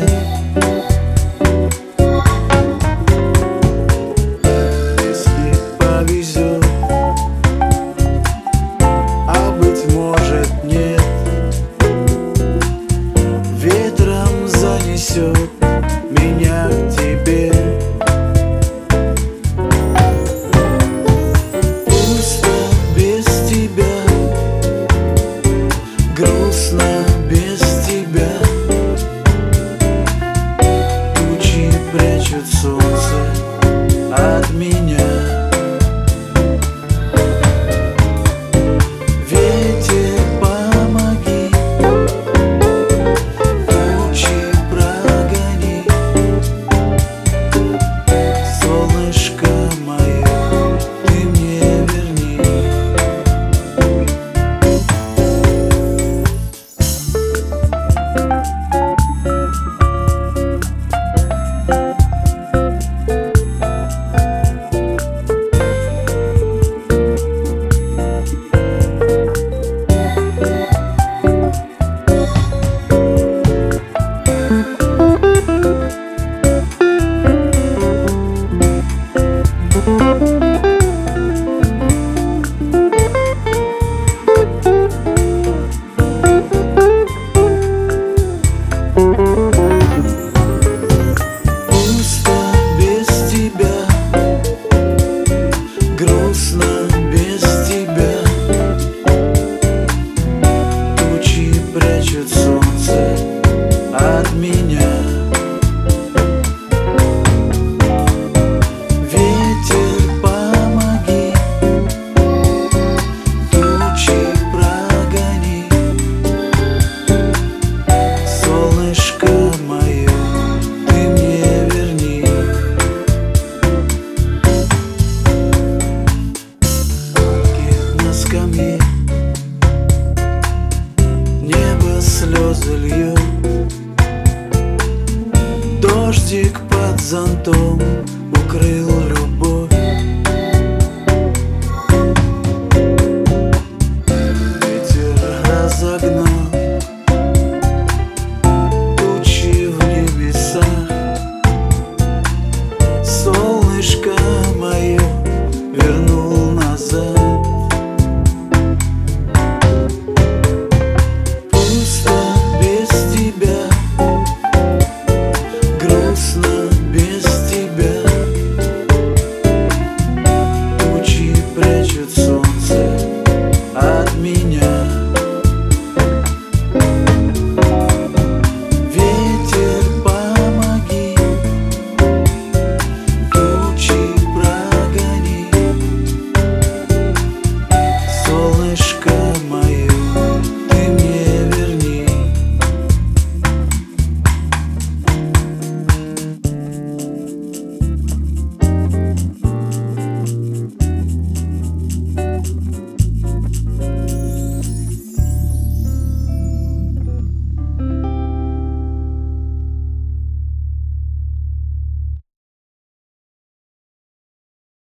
Если повезет, а быть может нет, ветром занесет меня к тебе. Пусто без тебя, грустно без тебя. Тучи прячут солнце от меня. Ветер, помоги, тучи прогони. Солнышко мое, ты мне верни. Пусто без тебя, грустно без тебя. Тучи прячут солнце от меня. Ветер, помоги, тучи прогони. Солнышко мое, ты мне верни. Ангел на скамье, небо слезы льет, дождик под зонтом укрыл любовь.